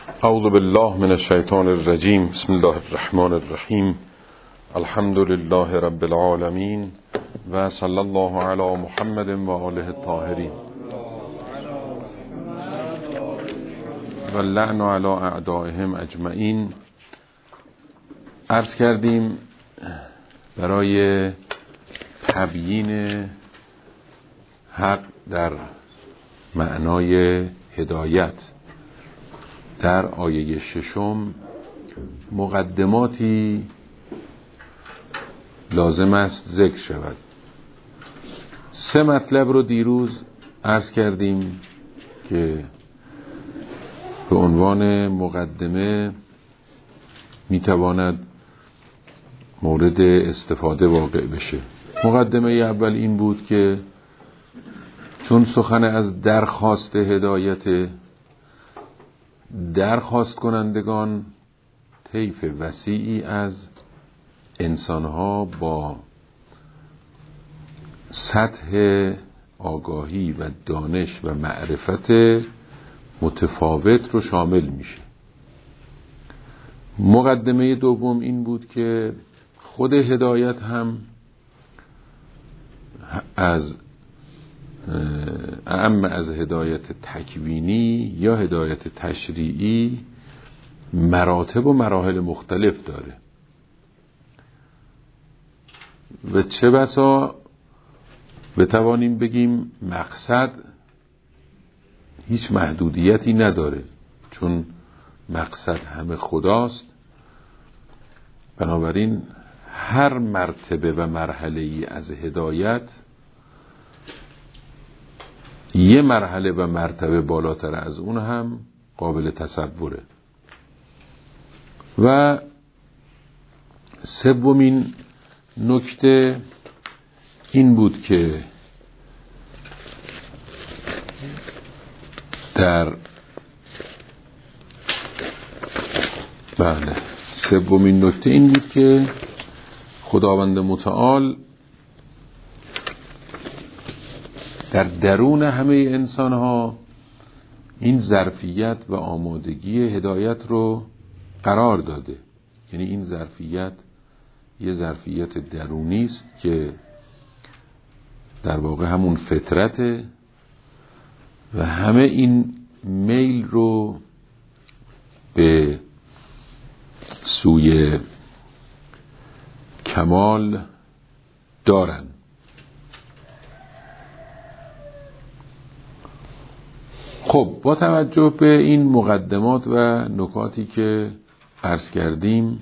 اعوذ بالله من الشیطان الرجیم. بسم الله الرحمن الرحیم. الحمد لله رب العالمین و صلی الله علی محمد و آله الطاهرین و اللعن علی اعدائهم اجمعین. عرض کردیم برای تبیین حق در معنای هدایت در آیه 6 مقدماتی لازم است ذکر شود. 3 مطلب رو دیروز عرض کردیم که به عنوان مقدمه میتواند مورد استفاده واقع بشه. مقدمه اول این بود که چون سخن از درخواست هدایت، درخواست کنندگان طیف وسیعی از انسانها با سطح آگاهی و دانش و معرفت متفاوت رو شامل میشه. مقدمه دوم این بود که خود هدایت هم اعم از هدایت تکوینی یا هدایت تشریعی مراتب و مراحل مختلف داره و چه بسا بتوانیم بگیم مقصد هیچ محدودیتی نداره، چون مقصد همه خداست. بنابراین هر مرتبه و مرحله‌ای از هدایت یه مرحله و مرتبه بالاتر از اون هم قابل تصوره. و سومین نکته این بود که سومین نکته این بود که خداوند متعال در درون همه انسانها این ظرفیت و آمادگی هدایت رو قرار داده. یعنی این ظرفیت یه ظرفیت درونی است که در واقع همون فطرته و همه این میل رو به سوی کمال دارن. خب، با توجه به این مقدمات و نکاتی که عرض کردیم،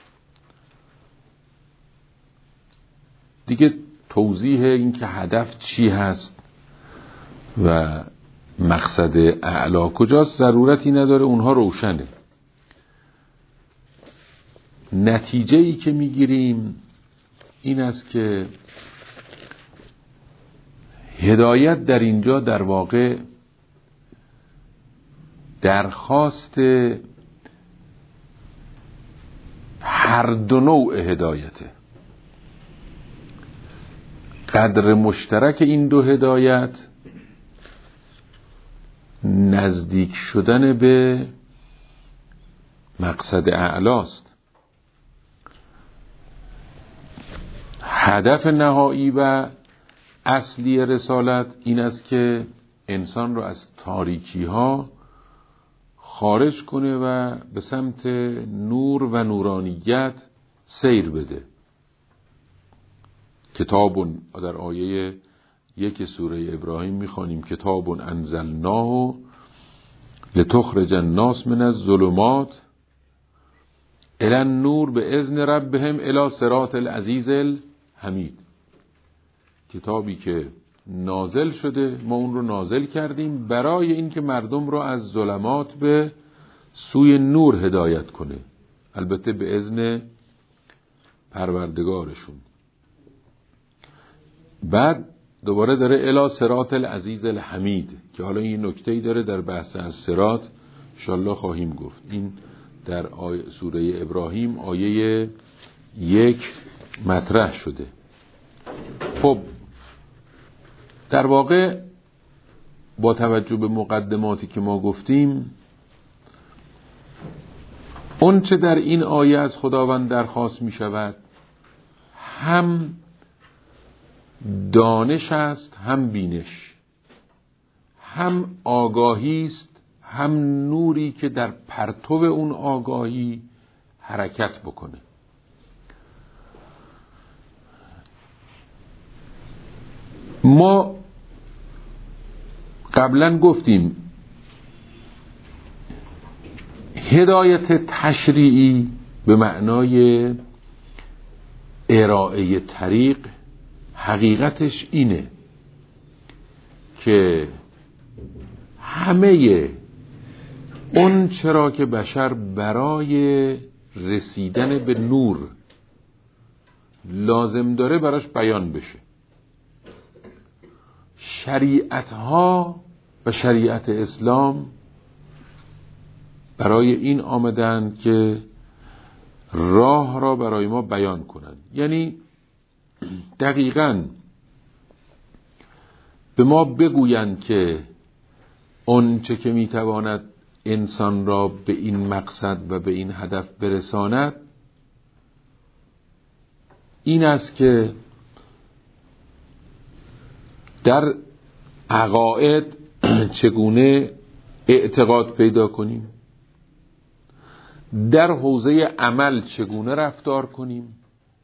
دیگه توضیح این که هدف چی هست و مقصد اعلا کجاست ضرورتی نداره، اونها روشنه. نتیجه‌ای که میگیریم این است که هدایت در اینجا در واقع درخواست هر دو نوع هدایته. قدر مشترک این دو هدایت نزدیک شدن به مقصد اعلاست. هدف نهایی و اصلی رسالت این است که انسان را از تاریکی ها خارج کنه و به سمت نور و نورانیت سیر بده. کتاب، در آیه 1 سوره ابراهیم میخوانیم کتاب انزلناه لتخرج الناس من الظلمات الی النور باذن ربهم الی صراط العزیز الحمید. کتابی که نازل شده، ما اون رو نازل کردیم برای اینکه مردم رو از ظلمات به سوی نور هدایت کنه، البته به اذن پروردگارشون. بعد دوباره داره الی صراط العزیز الحمید که حالا این نکته‌ای داره در بحث از صراط انشالله خواهیم گفت. این در سوره ابراهیم آیه 1 مطرح شده. خب، در واقع با توجه به مقدماتی که ما گفتیم اون چه در این آیه از خداوند درخواست می شود هم دانش است، هم بینش، هم آگاهی است، هم نوری که در پرتو اون آگاهی حرکت بکنه. ما قبلا گفتیم هدایت تشریعی به معنای ارائه طریق حقیقتش اینه که همه اون چرا که بشر برای رسیدن به نور لازم داره براش بیان بشه. شریعتها و شریعت اسلام برای این آمدند که راه را برای ما بیان کنند. یعنی دقیقاً به ما بگویند که اون چه که میتواند انسان را به این مقصد و به این هدف برساند این است که در عقاید چگونه اعتقاد پیدا کنیم، در حوزه عمل چگونه رفتار کنیم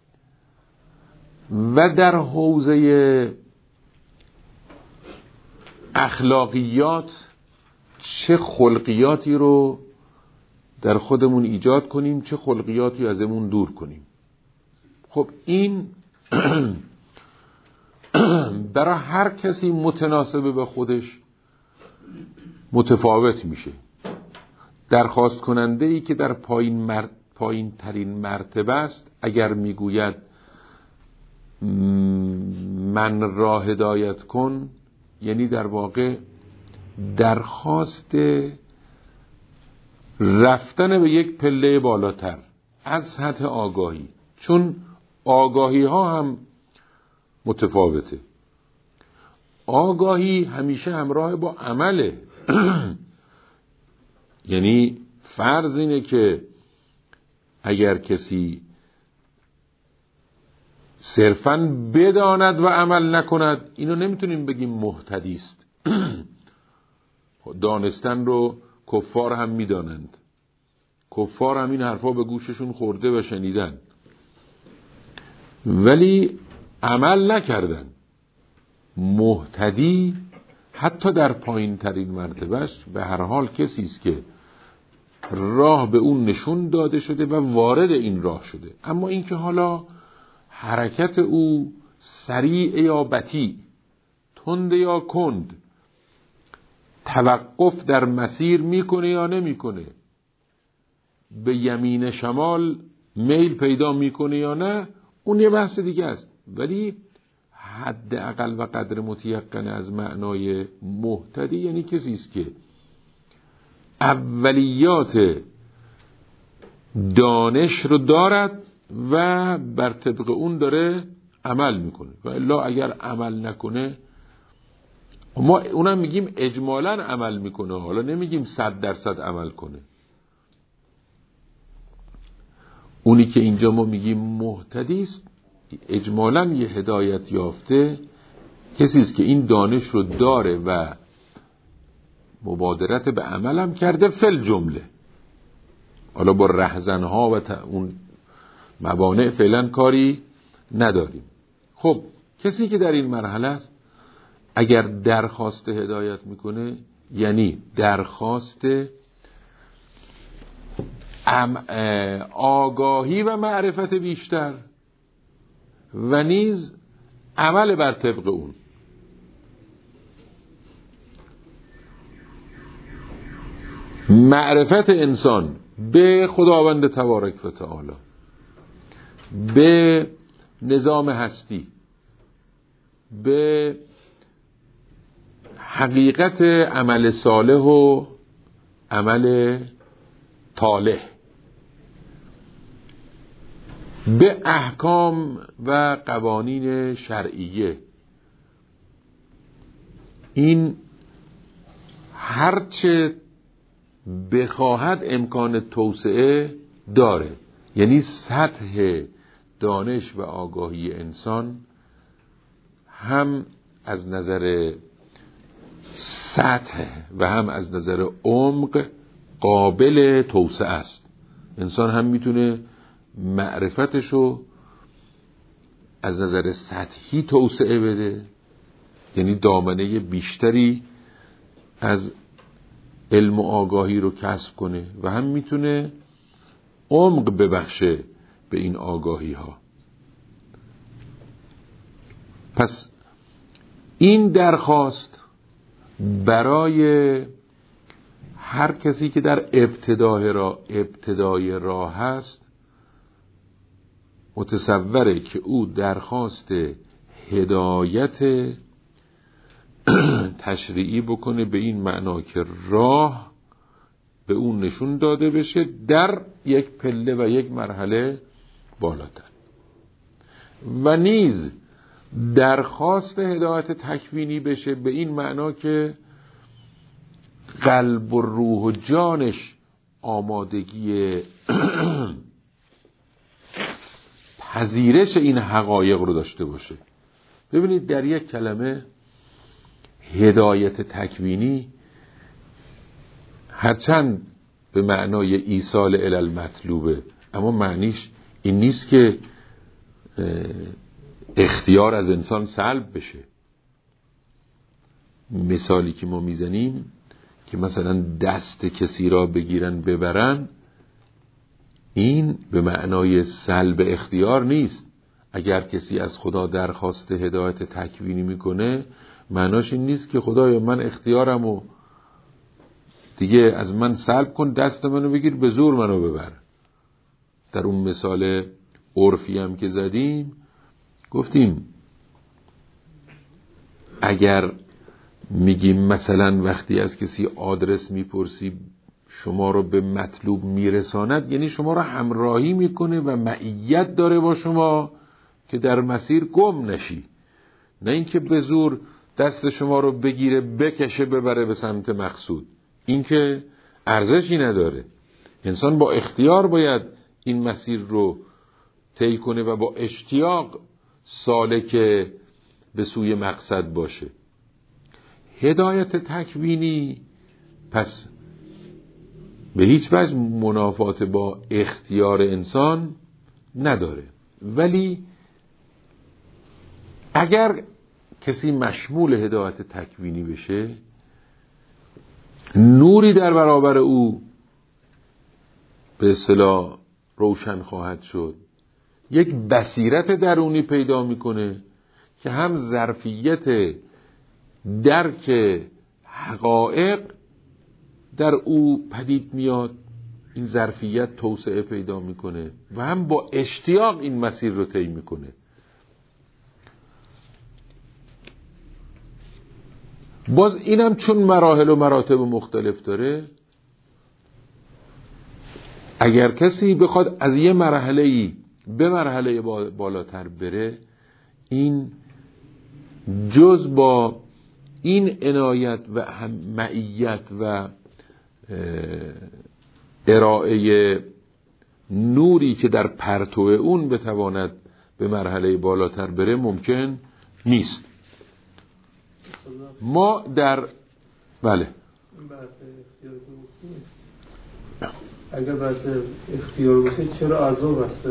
و در حوزه اخلاقیات چه خلقیاتی رو در خودمون ایجاد کنیم، چه خلقیاتی ازمون دور کنیم. خب این برای هر کسی متناسب به خودش متفاوت میشه. درخواست کننده ای که در پایین ترین مرتبه است اگر میگوید من را هدایت کن، یعنی در واقع درخواست رفتن به یک پله بالاتر از سطح آگاهی، چون آگاهی ها هم متفاوته. آگاهی همیشه همراه با عمله. یعنی فرض اینه که اگر کسی صرفاً بداند و عمل نکند، اینو نمیتونیم بگیم مهتدی است. دانستن رو کفار هم میدانند، کفار هم این حرفا به گوششون خورده و شنیدن ولی عمل نکردن. مهتدی حتی در پایین ترین مرتبهش به هر حال کسی است که راه به اون نشون داده شده و وارد این راه شده، اما اینکه حالا حرکت او سریع یا بطیء، تند یا کند، توقف در مسیر میکنه یا نمیکنه، به یمین شمال میل پیدا میکنه یا نه، اون یه بحث دیگه است. ولی حد اقل و قدر متیقن از معنای مهتدی یعنی کسی است که اولیات دانش رو دارد و بر طبق اون داره عمل میکنه. و الا اگر عمل نکنه، ما اونم میگیم اجمالاً عمل میکنه، حالا نمیگیم 100% عمل کنه. اونی که اینجا ما میگیم مهتدی است اجمالاً یه هدایت یافته کسی است که این دانش رو داره و مبادرت به عمل هم کرده فل جمله. حالا با رهزنها و اون موانع فعلا کاری نداریم. خب کسی که در این مرحله است اگر درخواست هدایت میکنه یعنی درخواست آگاهی و معرفت بیشتر و نیز عمل بر طبق اون. معرفت انسان به خداوند تبارک و تعالی، به نظام هستی، به حقیقت عمل صالح و عمل طالح، به احکام و قوانین شرعیه، این هرچه بخواهد امکان توسعه داره. یعنی سطح دانش و آگاهی انسان هم از نظر سطح و هم از نظر عمق قابل توسعه است. انسان هم میتونه معرفتشو از نظر سطحی توسعه بده، یعنی دامنه بیشتری از علم و آگاهی رو کسب کنه، و هم میتونه عمق ببخشه به این آگاهی ها. پس این درخواست برای هر کسی که در ابتدای راه هست متصوره که او درخواست هدایت تشریعی بکنه، به این معنا که راه به اون نشون داده بشه در یک پله و یک مرحله بالاتر. و نیز درخواست هدایت تکوینی بشه به این معنا که قلب و روح و جانش آمادگی پذیرش این حقایق رو داشته باشه. ببینید در یک کلمه هدایت تکوینی هرچند به معنای ایصال الی المطلوبه، اما معنیش این نیست که اختیار از انسان سلب بشه. مثالی که ما میزنیم که مثلا دست کسی را بگیرن ببرن، این به معنای سلب اختیار نیست. اگر کسی از خدا درخواست هدایت تکوینی میکنه، معناش این نیست که خدایا من اختیارمو دیگه از من سلب کن، دست منو بگیر به زور منو ببر. در اون مثال عرفی هم که زدیم گفتیم اگر میگیم مثلا وقتی از کسی آدرس میپرسی شما رو به مطلوب میرساند، یعنی شما رو همراهی میکنه و معیت داره با شما که در مسیر گم نشی، نه اینکه به زور دست شما رو بگیره بکشه ببره به سمت مقصود. این که ارزشی نداره. انسان با اختیار باید این مسیر رو طی کنه و با اشتیاق سالک به سوی مقصد باشه. هدایت تکوینی پس به هیچ وجه منافات با اختیار انسان نداره، ولی اگر کسی مشمول هدایت تکوینی بشه، نوری در برابر او به اصطلاح روشن خواهد شد، یک بصیرت درونی پیدا میکنه که هم ظرفیت درک حقایق در او پدید میاد، این ظرفیت توسعه پیدا میکنه و هم با اشتیاق این مسیر رو طی میکنه. باز اینم چون مراحل و مراتب مختلف داره، اگر کسی بخواد از یه مرحله‌ای به مرحله بالاتر بره، این جز با این عنایت و معیت و ارائه نوری که در پرتو اون بتواند به مرحله بالاتر بره ممکن نیست. ما در بله اگر بحث اختیار باشه چرا عذاب بسته؟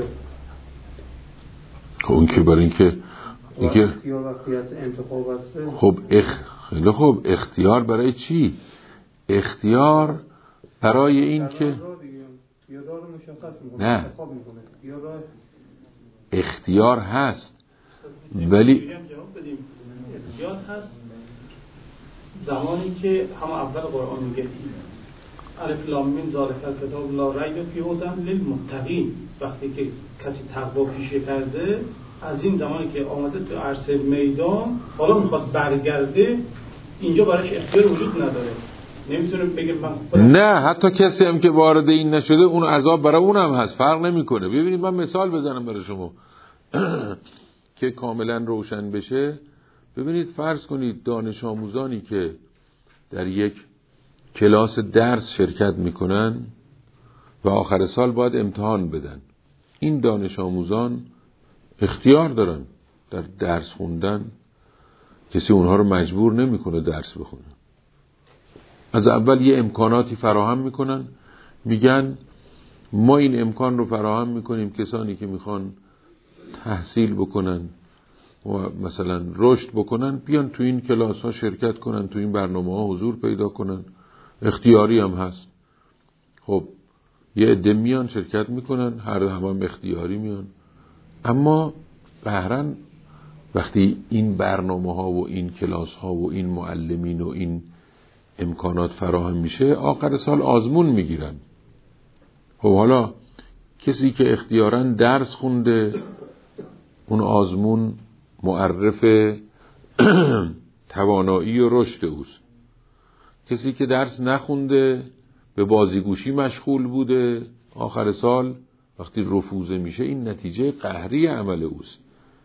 اون که برای اینکه اختیار وقتی از انتخاب بسته. خب خیلی خوب، اختیار برای چی؟ اختیار برای این که نه، اختیار هست ولی اختیار هست زمانی که هم اول قرآن میگه الف لام میم ذالک الکتاب لا ریب فیه هدی للمتقین، وقتی که کسی تقوا پیشه کرده، از این زمانی که آمده تو عرصه میدان حالا میخواد برگرده، اینجا براش اختیار وجود نداره، نمیتونه بگه من نه، حتی کسی هم که وارد این نشده اون عذاب برای اونم هست، فرق نمیکنه. ببینید من مثال بزنم برای شما که کاملا روشن بشه. ببینید فرض کنید دانش آموزانی که در یک کلاس درس شرکت میکنن و آخر سال باید امتحان بدن. این دانش آموزان اختیار دارن در درس خوندن، کسی اونها رو مجبور نمیکنه درس بخونن. از اول یه امکاناتی فراهم میکنن، میگن ما این امکان رو فراهم میکنیم کسانی که میخوان تحصیل بکنن و مثلا رشد بکنن بیان تو این کلاس ها شرکت کنن، تو این برنامه ها حضور پیدا کنن. اختیاری هم هست. خب یه عده میان شرکت میکنن، هر هم اختیاری میان. اما قهرن وقتی این برنامه ها و این کلاس ها و این معلمین و این امکانات فراهم میشه، آخر سال آزمون میگیرن. خب حالا کسی که اختیاراً درس خونده، اون آزمون معرف توانایی و رشد اوست. کسی که درس نخونده، به بازیگوشی مشغول بوده، آخر سال وقتی رفوزه میشه این نتیجه قهری عمل اوست.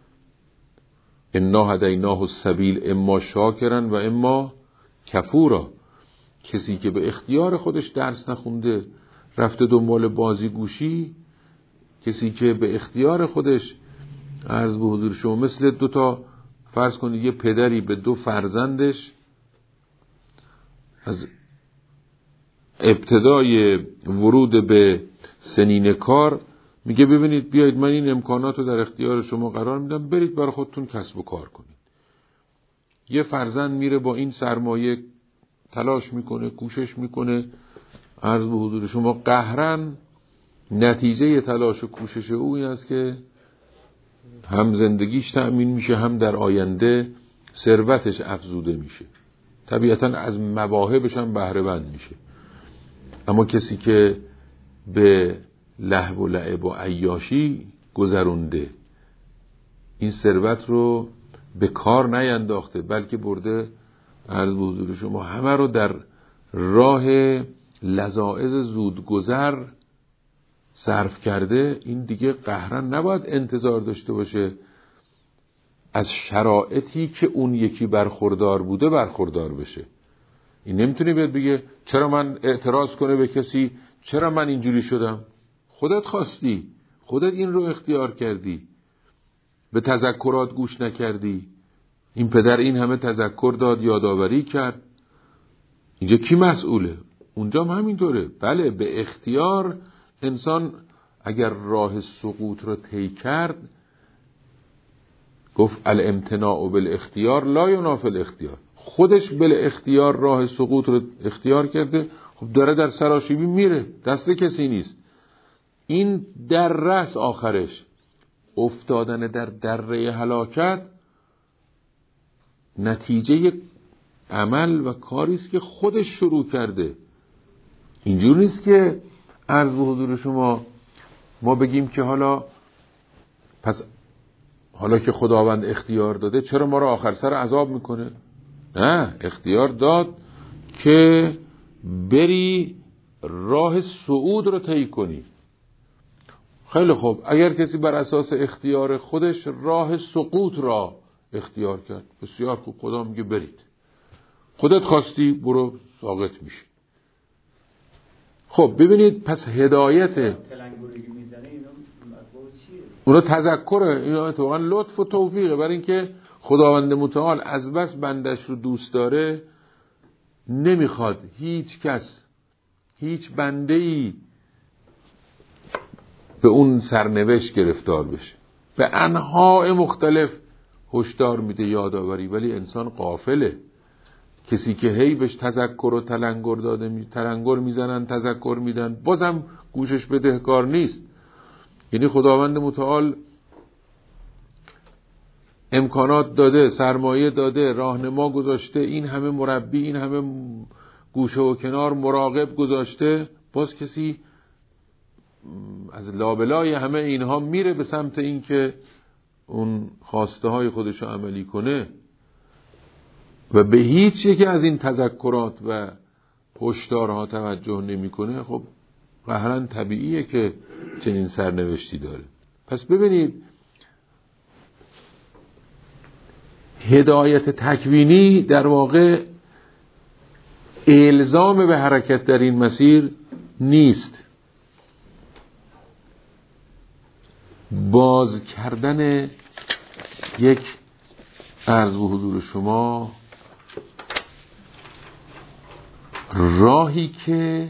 انا هدیناه السبیل اما شاکرا و اما کفورا. کسی که به اختیار خودش درس نخونده رفته دنبال بازیگوشی، کسی که به اختیار خودش عرض به حضور شما مثل فرض کنید یه پدری به 2 فرزندش از ابتدای ورود به سنین کار میگه ببینید بیایید من این امکانات رو در اختیار شما قرار میدم، برید برای خودتون کسب و کار کنید. یه فرزند میره با این سرمایه تلاش میکنه، کوشش میکنه، عرض به حضور شما قهرن نتیجه تلاش و کوشش او این است که هم زندگیش تأمین میشه، هم در آینده ثروتش افزوده میشه، طبیعتاً از مواهبش هم بهره مند میشه. اما کسی که به لهو و لعب و عیاشی گذرونده، این ثروت رو به کار نینداخته بلکه برده عرض به حضور شما همه رو در راه لذائذ زودگذر صرف کرده، این دیگه قهرن نباید انتظار داشته باشه از شرایطی که اون یکی برخوردار بوده برخوردار بشه. این نمیتونه بیاد بگه چرا من اعتراض کنه به کسی، چرا من اینجوری شدم. خودت خواستی، خودت این رو اختیار کردی، به تذکرات گوش نکردی. این پدر این همه تذکر داد، یادآوری کرد. اینجا کی مسئوله؟ اونجا هم همینطوره. بله، به اختیار انسان اگر راه سقوط رو طی کرد، گفت الامتناع بالاختیار لا ینافی الاختیار. خودش بل اختیار راه سقوط رو اختیار کرده، خب داره در سراشیبی میره، دست کسی نیست. این در رأس آخرش افتادن در دره هلاکت نتیجه عمل و کاری است که خودش شروع کرده. اینجور نیست که عرض به حضور شما ما بگیم که حالا که خداوند اختیار داده چرا ما رو آخر سر عذاب میکنه؟ نه، اختیار داد که بری راه صعود رو طی کنی. خیلی خوب، اگر کسی بر اساس اختیار خودش راه سقوط را اختیار کرد، بسیار خوب، خدا میگه برید، خودت خواستی برو، ساقط میشی. خب ببینید، پس هدایت اونا تذکره، اینا اتفاقا لطف و توفیقه، برای اینکه خداوند متعال از بس بندش رو دوست داره نمیخواد هیچ کس، هیچ بنده‌ای به اون سرنوشت گرفتار بشه. به انواع مختلف هشدار میده، یادآوری، ولی انسان غافله. کسی که هی بهش تذکر و تلنگر داده، تلنگر میزنن، تذکر میدن، بازم گوشش بدهکار نیست. یعنی خداوند متعال امکانات داده، سرمایه داده، راهنما گذاشته، این همه مربی، این همه گوشه و کنار مراقب گذاشته، باز کسی از لابلای همه اینها میره به سمت این که اون خواسته های خودشو عملی کنه و به هیچ یکی از این تذکرات و هشدارها توجه نمیکنه. خب قهرن طبیعیه که چنین سرنوشتی داره. پس ببینید، هدایت تکوینی در واقع الزام به حرکت در این مسیر نیست. باز کردن یک عرض به حضور شما راهی که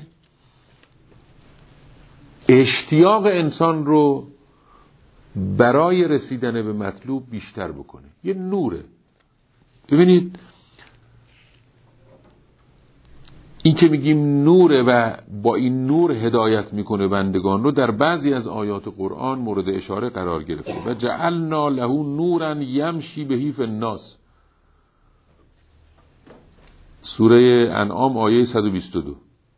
اشتیاق انسان رو برای رسیدن به مطلوب بیشتر بکنه. یه نوره. ببینید این که میگیم نوره و با این نور هدایت میکنه بندگان رو در بعضی از آیات قرآن مورد اشاره قرار گرفته. و جعلنا له نورا یمشی به فی الناس، سوره انعام آیه 122.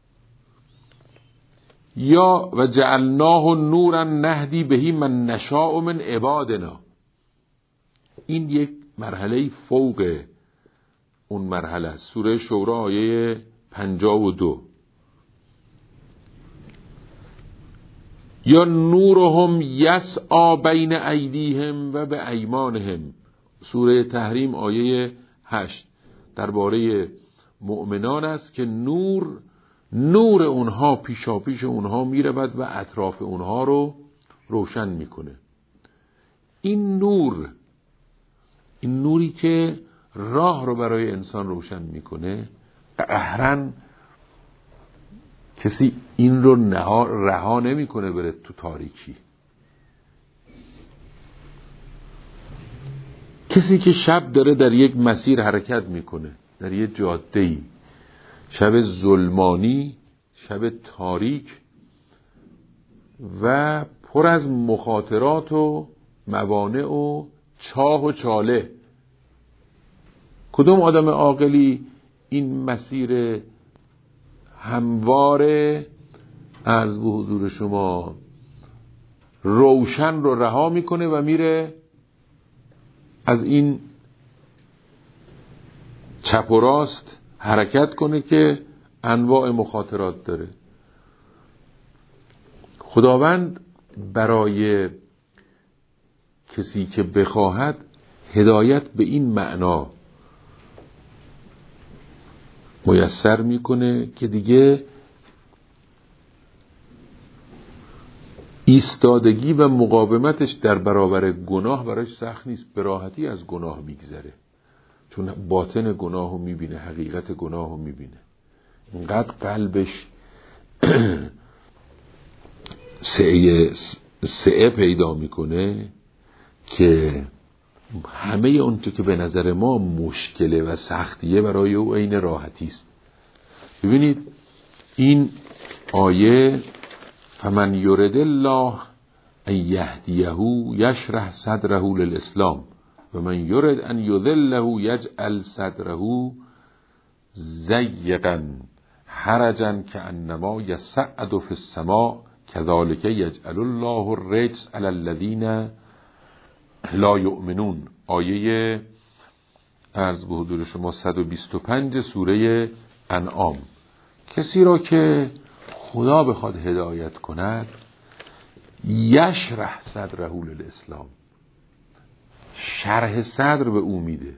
یا و جعلناه نورا نهدی به من نشاء من عبادنا، این یک مرحله فوق اون مرحله است. سوره شورا آیه 52. یا نورهم یسعی بین ایدیهم و به ایمانهم، سوره تحریم آیه 8. درباره مؤمنان است که نور اونها پیشاپیش اونها میرود و اطراف اونها رو روشن میکنه. این نوری که راه رو برای انسان روشن میکنه، قهراً کسی این رو رها نمیکنه بره تو تاریکی. کسی که شب داره در یک مسیر حرکت میکنه، در یک جاده‌ای، شب ظلمانی، شب تاریک و پر از مخاطرات و موانع و چاه و چاله، کدوم آدم عاقلی این مسیر هموار عرض به حضور شما روشن رو رها میکنه و میره از این چپ و راست حرکت کنه که انواع مخاطرات داره؟ خداوند برای کسی که بخواهد هدایت به این معنا میسر میکنه که دیگه ایستادگی و مقاومتش در برابر گناه براش سخت نیست، به راحتی از گناه میگذره، چون باطن گناه رو میبینه، حقیقت گناه رو میبینه. اینقدر قلبش سعه پیدا میکنه که همه اون که به نظر ما مشکله و سختیه برای او عین راحتی است. ببینید این آیه فمن یرد الله ان یهدیه یشرح صدره للاسلام و من یرد ان یذله یجعل صدره ضیقا حرجا کانما یصعد فی السماء کذلک یجعل الله الرجس علی الذین لا یؤمنون، آیه عرض به حضور شما 125 سوره انعام. کسی را که خدا بخواد هدایت کند یشرح صدره للاسلام، شرح صدر به او میده،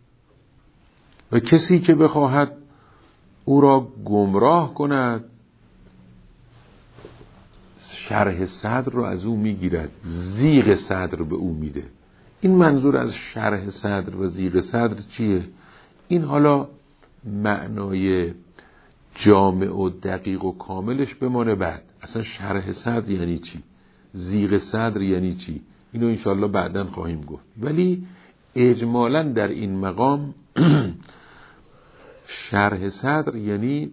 و کسی که بخواهد او را گمراه کند شرح صدر رو از او میگیرد، ضیق صدر به او میده. این منظور از شرح صدر و ضیق صدر چیه؟ این حالا معنای جامع و دقیق و کاملش بمانه بعد. اصلا شرح صدر یعنی چی؟ ضیق صدر یعنی چی؟ اینو انشاءالله بعداً خواهیم گفت. ولی اجمالاً در این مقام شرح صدر یعنی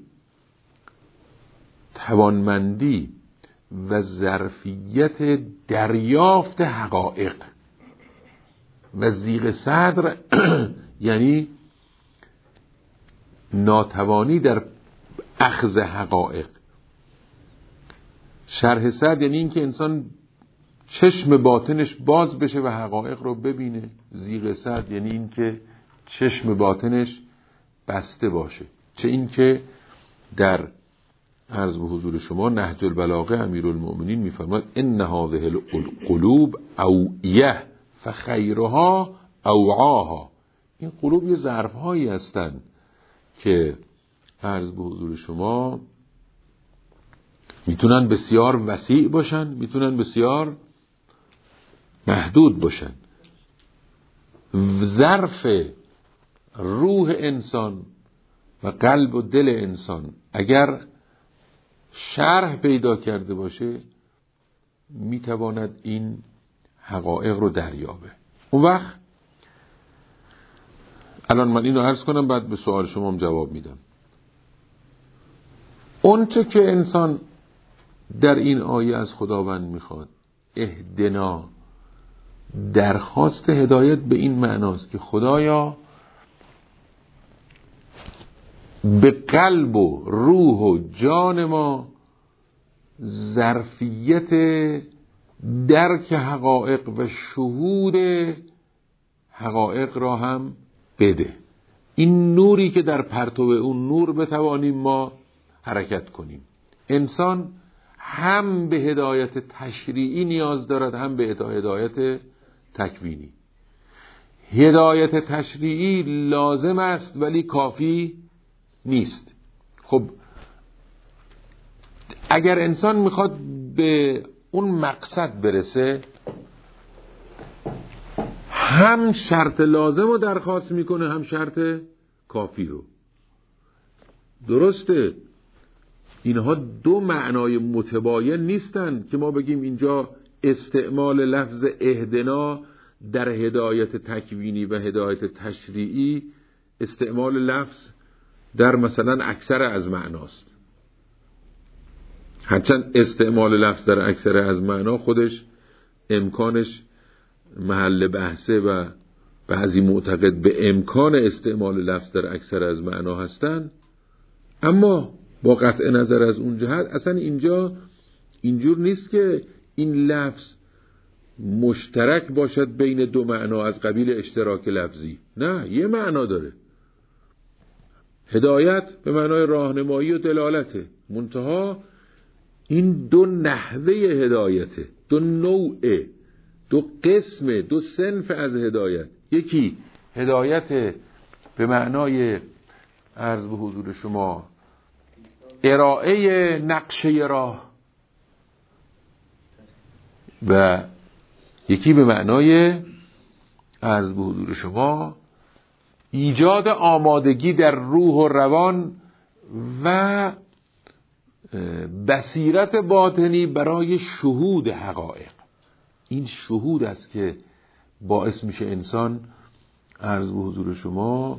توانمندی و ظرفیت دریافت حقایق، و ضیق صدر یعنی ناتوانی در اخذ حقایق. شرح صدر یعنی این که انسان چشم باطنش باز بشه و حقایق رو ببینه. ضیق صدر یعنی این که چشم باطنش بسته باشه. چه این که در عرض به حضور شما نهج البلاغه امیرالمؤمنین میفرماید ان هذه القلوب اوعیه فخیرها اوعاها. این قلوب یه ظرف‌هایی هستند که عرض به حضور شما میتونن بسیار وسیع باشن، میتونن بسیار محدود باشن. ظرف روح انسان و قلب و دل انسان اگر شرح پیدا کرده باشه میتواند این حقایق رو دریابه. اون وقت الان من اینو عرض کنم، بعد به سوال شما هم جواب میدم. اون چه که انسان در این آیه از خداوند میخواد، اهدنا، درخواست هدایت به این معناست که خدایا به قلب و روح و جان ما ظرفیت درک حقایق و شهود حقایق را هم بده. این نوری که در پرتو اون نور بتوانیم ما حرکت کنیم. انسان هم به هدایت تشریعی نیاز دارد، هم به هدایت تکوینی. هدایت تشریعی لازم است ولی کافی نیست. خب اگر انسان میخواد به اون مقصد برسه، هم شرط لازم رو درخواست میکنه، هم شرط کافی رو. درسته اینها دو معنای متباین نیستن که ما بگیم اینجا استعمال لفظ اهدنا در هدایت تکوینی و هدایت تشریعی استعمال لفظ در مثلا اکثر از معناست. هرچند استعمال لفظ در اکثر از معنا خودش امکانش محل بحثه و بعضی معتقد به امکان استعمال لفظ در اکثر از معنا هستن، اما با قطع نظر از اون جهت اصلا اینجا اینجور نیست که این لفظ مشترک باشد بین دو معنا از قبیل اشتراک لفظی. نه، یه معنا داره. هدایت به معنای راهنمایی و دلالته، منتها این دو نحوه هدایته، دو نوعه، دو قسم، دو صنف از هدایت. یکی هدایت به معنای عرض به حضور شما ارائه نقشه راه و یکی به معنای عرض به حضور شما ایجاد آمادگی در روح و روان و بصیرت باطنی برای شهود حقایق. این شهود است که باعث میشه انسان عرض به حضور شما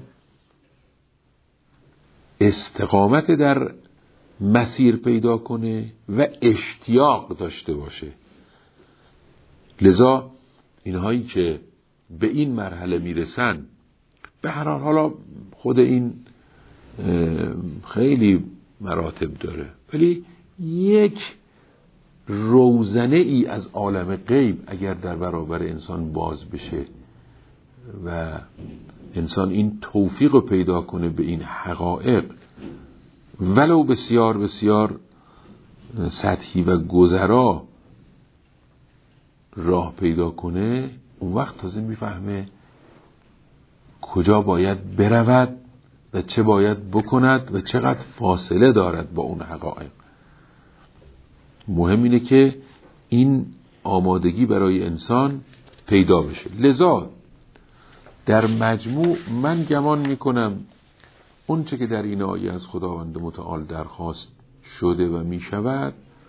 استقامت در مسیر پیدا کنه و اشتیاق داشته باشه. لذا اینهایی که به این مرحله میرسن، به هر حال حالا خود این خیلی مراتب داره، ولی یک روزنه ای از عالم غیب اگر در برابر انسان باز بشه و انسان این توفیق رو پیدا کنه به این حقایق ولو بسیار بسیار سطحی و گذرا راه پیدا کنه، اون وقت تازه میفهمه کجا باید برود و چه باید بکند و چقدر فاصله دارد با اون حقایق. مهم اینه که این آمادگی برای انسان پیدا بشه. لذا در مجموع من گمان میکنم اون چه که در این آیه از خداوند متعال درخواست شده و میشود،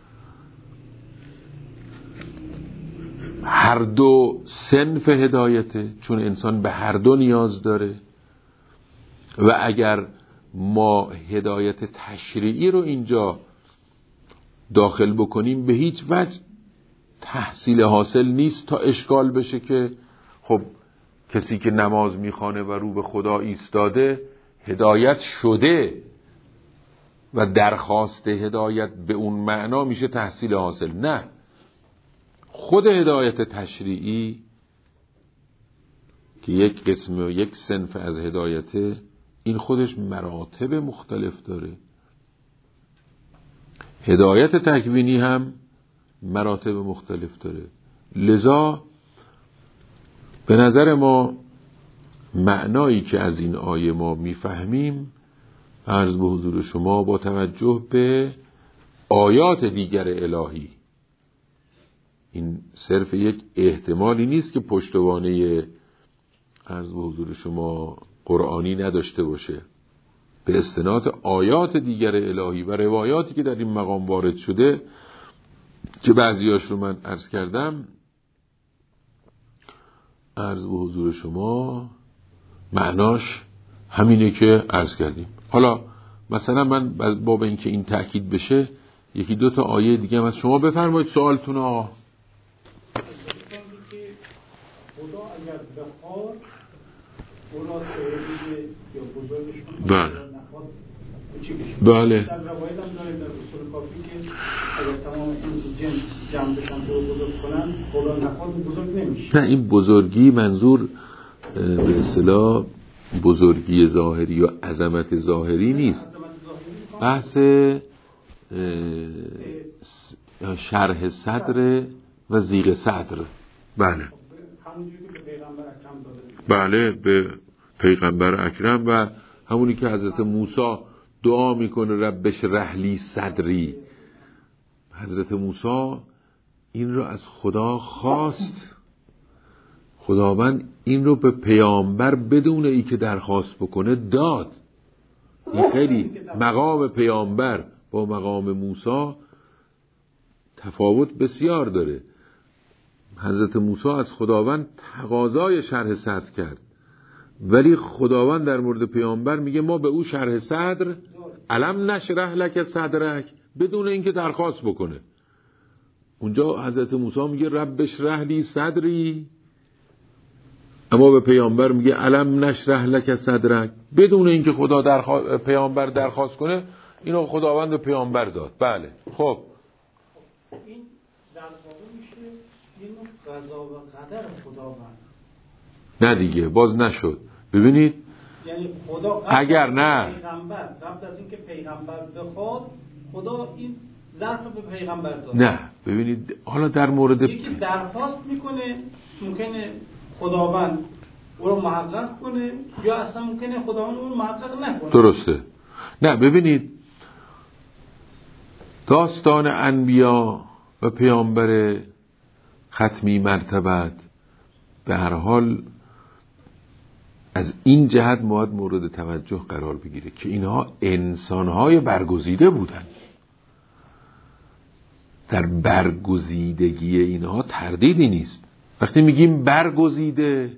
هر دو صنف هدایته، چون انسان به هر دو نیاز داره و اگر ما هدایت تشریعی رو اینجا داخل بکنیم به هیچ وجه تحصیل حاصل نیست تا اشکال بشه که خب کسی که نماز میخوانه و رو به خدا ایستاده هدایت شده و درخواست هدایت به اون معنا میشه تحصیل حاصل. نه، خود هدایت تشریعی که یک قسم و یک صنف از هدایته، این خودش مراتب مختلف داره. هدایت تکوینی هم مراتب مختلف داره. لذا به نظر ما معنایی که از این آیه ما میفهمیم، عرض به حضور شما با توجه به آیات دیگر الهی، این صرف یک احتمالی نیست که پشتوانه عرض به حضور شما قرآنی نداشته باشه. به استناد آیات دیگر الهی و روایاتی که در این مقام وارد شده که بعضیاش رو من عرض کردم، عرض به حضور شما معناش همینه که عرض کردیم. حالا مثلا من باب این که این تأکید بشه یکی دو تا آیه دیگه هم از شما بفرمایید سوالتون. آقا خدا اگر بخواد اونا سعیده یا بزرگشون بله بله در روایت هم داریم در اصول کافی که اگر تمام انس جن جمع بشن تو بزرگ کنن خدا نخواد بزرگ نمیشه. نه، این بزرگی منظور به اصطلاح بزرگی ظاهری و عظمت ظاهری نیست، بحث شرح صدر و زیغ صدر. بله بله به پیغمبر اکرم و همونی که حضرت موسی دعا میکنه رب اشرح لی صدری. حضرت موسی این رو از خدا خواست، خداوند این رو به پیامبر بدون ای که درخواست بکنه داد. این خیلی مقام پیامبر با مقام موسی تفاوت بسیار داره. حضرت موسی از خداوند تقاضای شرح صدر کرد، ولی خداوند در مورد پیامبر میگه ما به او شرح صدر الم نشرح لک صدرک بدون اینکه درخواست بکنه. اونجا حضرت موسی میگه رب اشرح لی صدری، اما به پیامبر میگه الم نشرح لک صدرک بدون اینکه پیامبر درخواست کنه. اینو خداوند به پیامبر داد. بله خب این در واقع میشه اینو قضا و قدر خداوند. نه دیگه باز نشد. ببینید یعنی خدا اگر نه پیغمبر قبل از اینکه پیغمبر بخواد خدا این ظرف به پیغمبر داد. نه ببینید حالا در مورد یکی درخواست میکنه ممکنه خداوند او رو محقق کنه یا اصلا ممکنه خداوند او رو محقق نکنه. درسته. نه ببینید داستان انبیا و پیامبر ختمی مرتبت به هر حال از این جهت مورد توجه قرار بگیره که اینها انسانهای برگزیده بودند. در برگزیدگی اینها تردیدی نیست. وقتی میگیم برگزیده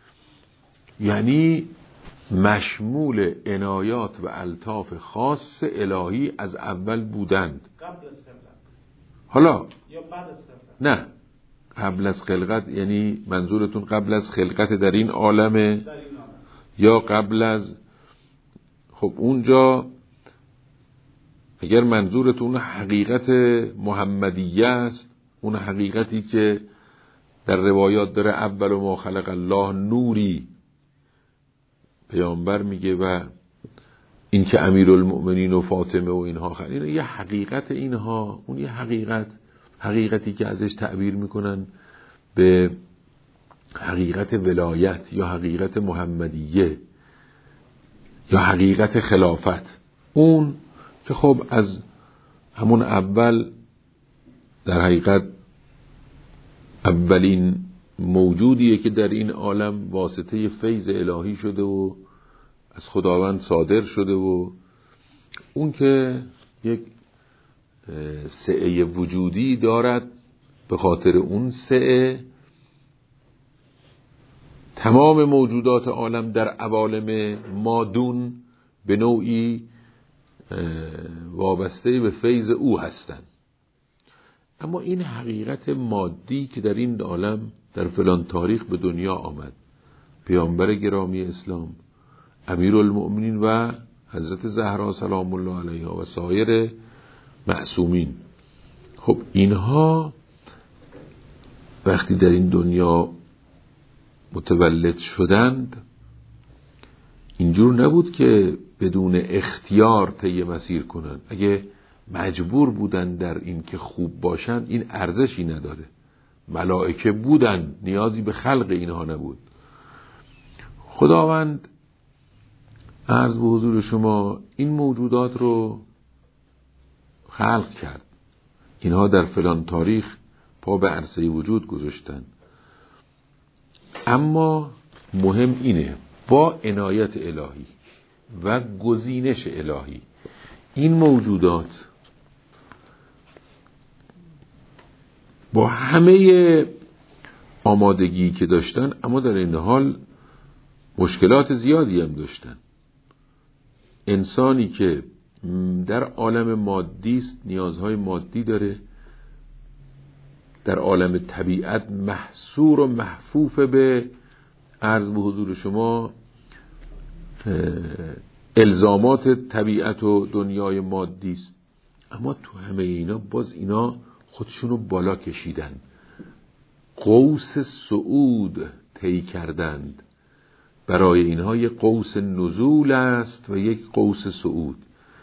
یعنی مشمول عنایات و الطاف خاص الهی از اول بودند. قبل از خلقت حالا یا بعد از خلقت؟ نه قبل از خلقت، یعنی منظورتون قبل از خلقت در این عالمه یا قبل از؟ خب اونجا اگر منظورتون حقیقت محمدیه است، اون حقیقتی که در روایات داره اول ما خلق الله نوری، پیامبر میگه و این که امیرالمؤمنین و فاطمه و اینها این یه حقیقت، اینها اون یه حقیقتی که ازش تعبیر میکنن به حقیقت ولایت یا حقیقت محمدیه یا حقیقت خلافت. اون که خب از همون اول در حقیقت اولین موجودیه که در این عالم واسطه فیض الهی شده و از خداوند صادر شده و اون که یک سعه وجودی دارد، به خاطر اون سعه تمام موجودات عالم در عوالم مادون به نوعی وابسته به فیض او هستند. اما این حقیقت مادی که در این عالم در فلان تاریخ به دنیا آمد، پیامبر گرامی اسلام، امیرالمؤمنین و حضرت زهرا سلام الله علیها و سایر معصومین، خب اینها وقتی در این دنیا متولد شدند اینجور نبود که بدون اختیار طی مسیر کنن. اگه مجبور بودن در این که خوب باشن این ارزشی نداره. ملائکه بودن، نیازی به خلق اینها نبود. خداوند عرض به حضور شما این موجودات رو خلق کرد. اینها در فلان تاریخ پا به عرصه وجود گذاشتن. اما مهم اینه با عنایت الهی و گزینش الهی این موجودات با همه آمادگی که داشتن، اما در این حال مشکلات زیادی هم داشتن. انسانی که در عالم مادی است نیازهای مادی داره، در عالم طبیعت محصور و محفوف به عرض به حضور شما الزامات طبیعت و دنیای مادی است. اما تو همه اینا باز اینا خودشونو بالا کشیدن، قوس صعود طی کردند. برای اینها یک قوس نزول است و یک قوس صعود.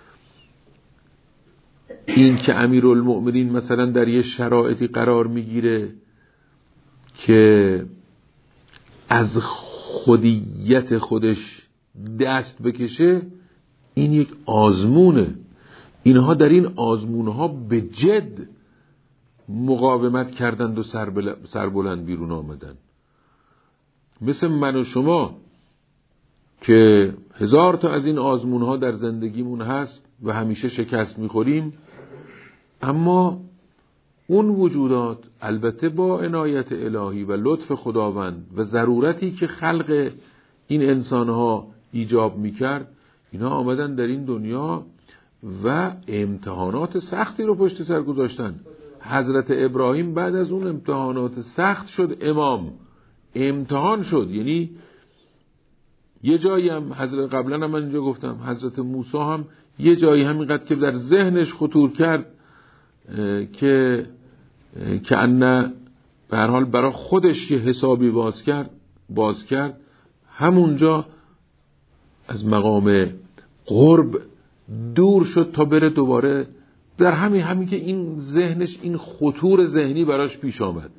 این که امیرالمؤمنین مثلا در یه شرایطی قرار میگیره که از خودیت خودش دست بکشه، این یک آزمونه. اینها در این آزمونها به جد مقاومت کردند و سربلند بیرون آمدن. مثل من و شما که 1000 تا از این آزمونها در زندگیمون هست و همیشه شکست میخوریم، اما اون وجودات البته با عنایت الهی و لطف خداوند و ضرورتی که خلق این انسانها ایجاب میکرد، اینا آمدن در این دنیا و امتحانات سختی رو پشت سر گذاشتن. حضرت ابراهیم بعد از اون امتحانات سخت شد امام، امتحان شد. یعنی یه جایی هم حضرت، قبلا هم من اینجا گفتم، حضرت موسی هم یه جایی همینقدر که در ذهنش خطور کرد که انه به هر حال برای خودش یه حسابی باز کرد، همونجا از مقام قرب دور شد تا بره دوباره در همین که این ذهنش، این خطور ذهنی براش پیش آمد.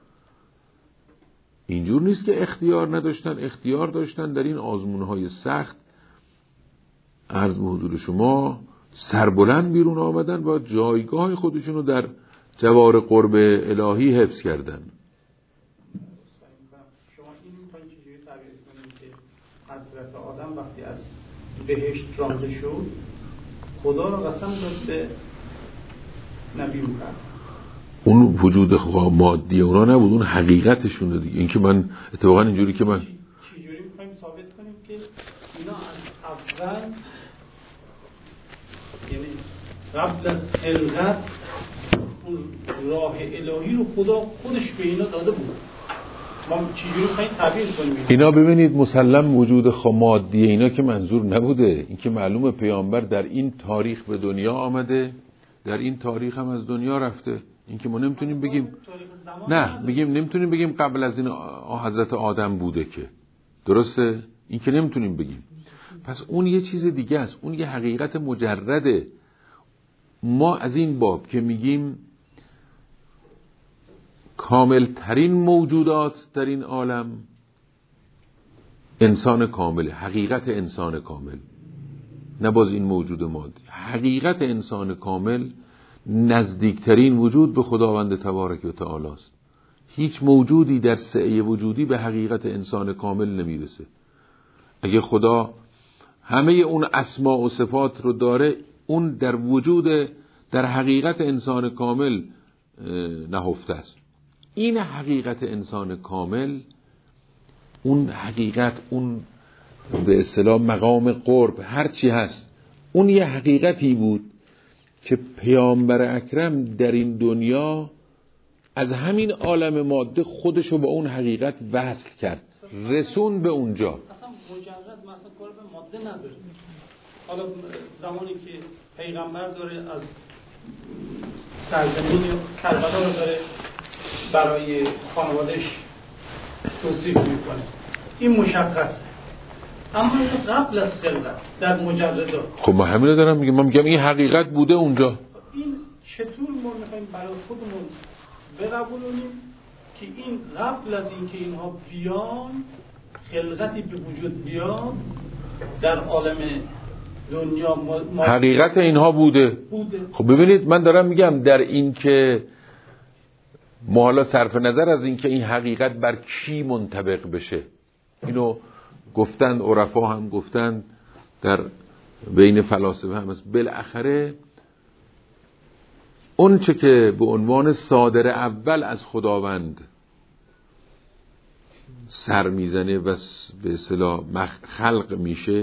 اینجور نیست که اختیار نداشتن، اختیار داشتن در این آزمونهای سخت، عرض به حضور شما، سربلند بیرون آمدن و جایگاه خودشون رو در جوار قرب الهی حفظ کردن. شما این می‌خواید چجوری تعبیر کنید که حضرت آدم وقتی از بهشت رانده شد، خدا رو قسم داد به نبی محمد، اون وجود مادی اونا نبود، اون حقیقتشونه دیگه. این که من اتفاقا اینجوری که من چجوری می‌خوایم ثابت کنیم که اینا از اول، یعنی قبل از خلقت، اون راه الهی رو خدا خودش به اینا داده بود. ما چجوری می‌خوایم تعبیر کنیم اینا؟ ببینید مسلم وجود مادی اینا که منظور نبوده. این که معلومه پیامبر در این تاریخ به دنیا آمده، در این تاریخ هم از دنیا رفته. این که ما نمیتونیم بگیم، نه نمیتونیم بگیم قبل از این حضرت آدم بوده، که درسته؟ این که نمیتونیم بگیم. پس اون یه چیز دیگه است، اون یه حقیقت مجرده. ما از این باب که میگیم کامل ترین موجودات در این عالم انسان کامله، حقیقت انسان کامل، نه باز این موجود مادی. حقیقت انسان کامل نزدیکترین وجود به خداوند تبارک و تعالی است. هیچ موجودی در سعی وجودی به حقیقت انسان کامل نمیرسه. اگه خدا همه اون اسماء و صفات رو داره، اون در وجود، در حقیقت انسان کامل نهفته است. این حقیقت انسان کامل، اون حقیقت، اون به اصطلاح مقام قرب، هر چی هست، اون یه حقیقتی بود که پیامبر اکرم در این دنیا از همین عالم ماده خودشو با اون حقیقت وصل کرد، رسون به اونجا. اصلا مجرد مثلا قرب ماده نداره. حالا زمانی که پیغمبر داره از سرزمین کربلا رو داره برای خانوادهش توصیف میکنه، این مشخصه. اما قبل از خلقت در مجردات، خب ما همین رو دارم میگم، من میگم این حقیقت بوده اونجا. این چطور ما میخوایم برای خودمون بقبولونیم که این قبل از اینکه اینها بیان، خلقتی به وجود بیاد در عالم دنیا حقیقت اینها بوده. خب ببینید، من دارم میگم در این که ما حالا صرف نظر از اینکه این حقیقت بر کی منطبق بشه، اینو گفتند عرفا هم گفتند، در بین فلاسفه هم هست، بالاخره اون چه که به عنوان صادر اول از خداوند سر میزنه و به اصطلاح خلق میشه،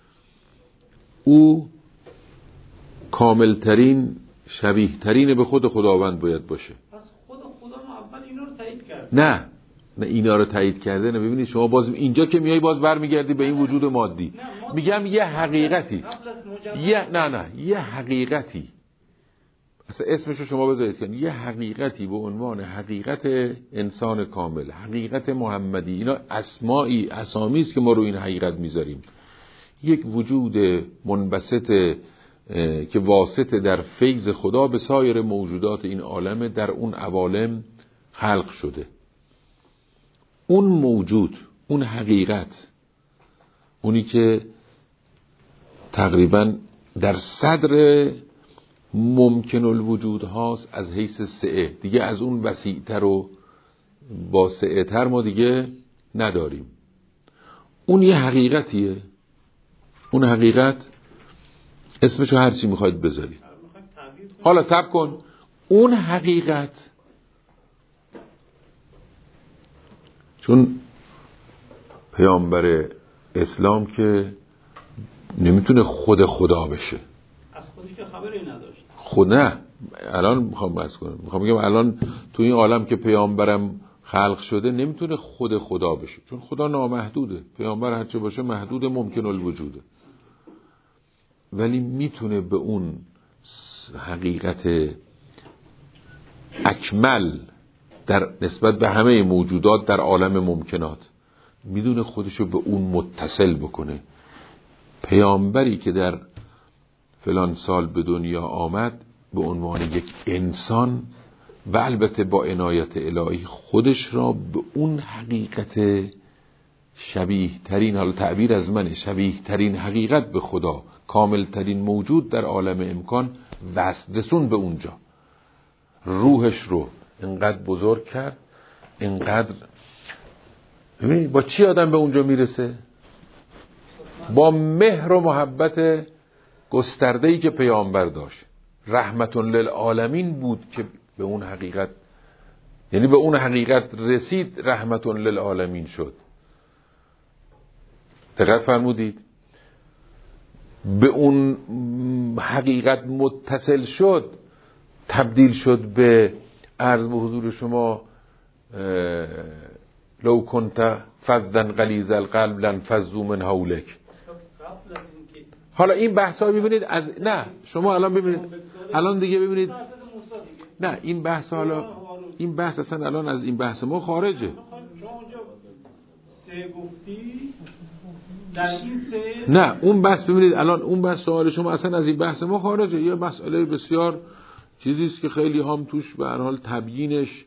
او کاملترین شبیه ترین به خود خداوند باید باشه. پس خدا اول اینا رو تایید کرد. نه اینا رو تایید کرده نه. ببینید شما باز اینجا که میای باز برمیگردی به این وجود مادی. میگم یه حقیقتی، یه حقیقتی، اصلا اسمشو شما بذارید که یه حقیقتی به عنوان حقیقت انسان کامل، حقیقت محمدی، اینا اسامی است که ما رو این حقیقت میذاریم. یک وجود منبسط که واسطه در فیض خدا به سایر موجودات این عالم در اون عوالم خلق شده. اون موجود، اون حقیقت، اونی که تقریبا در صدر ممکن الوجود هاست از حیث سعه، دیگه از اون وسیع‌تر و با سعه تر ما دیگه نداریم. اون یه حقیقتیه. اون حقیقت اسمشو هر چی میخواید بذارید. حالا صبر کن، اون حقیقت چون پیامبر اسلام که نمیتونه خود خدا بشه، از خودش که خبری نداشت. خود نه، الان میخوام بحث کنم، میخوام بگم الان تو این عالم که پیامبرم خلق شده نمیتونه خود خدا بشه، چون خدا نامحدوده، پیامبر هرچه باشه محدود ممکن الوجوده، ولی میتونه به اون حقیقت اکمل در نسبت به همه موجودات در عالم ممکنات میدونه خودشو به اون متصل بکنه. پیامبری که در فلان سال به دنیا آمد به عنوان یک انسان و البته با عنایت الهی خودش را به اون حقیقت شبیه ترین، حالا تعبیر از منه، شبیه ترین حقیقت به خدا، کامل ترین موجود در عالم امکان رسون به اونجا. روحش رو اینقدر بزرگ کرد، اینقدر. ببینید با چی آدم به اونجا میرسه؟ با مهر و محبت گسترده‌ای که پیامبر داشت. رحمت للعالمین بود که به اون حقیقت، یعنی به اون حقیقت رسید، رحمت للعالمین شد. دقت فرمودید؟ به اون حقیقت متصل شد، تبدیل شد به عرض به حضور شما لو کنت فظا غلیظ القلب لانفضوا من حولک. حالا این بحث ها ببینید از نه شما الان ببینید، الان دیگه ببینید، نه این بحث حالا این بحث اصلا الان از این بحث ما خارجه. نه اون بحث ببینید الان اون بحث سوال شما اصلا از این بحث ما خارجه. یه مسئله بسیار چیزی است که خیلی هم توش به هر حال تبیینش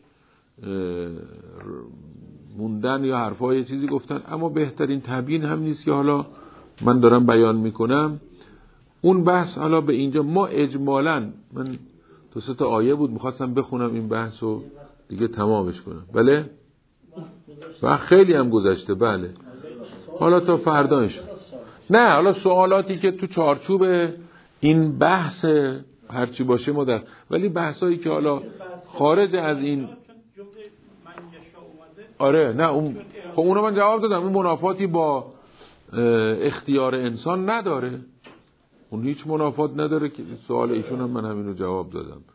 موندن یا حرفای چیزی گفتن، اما بهترین تبیین هم نیست که حالا من دارم بیان میکنم. اون بحث حالا به اینجا ما اجمالاً، من 2-3 آیه بود میخواستم بخونم این بحث رو دیگه تمامش کنم. بله و خیلی هم گذشته. بله حالا تا فرداش نه، حالا سوالاتی که تو چارچوب این بحث هرچی باشه ما در، ولی بحثایی که حالا خارج از این، آره نه اون خب اونو من جواب دادم، اون منافاتی با اختیار انسان نداره، اون هیچ منافات نداره که سوال ایشون هم من همین رو جواب دادم.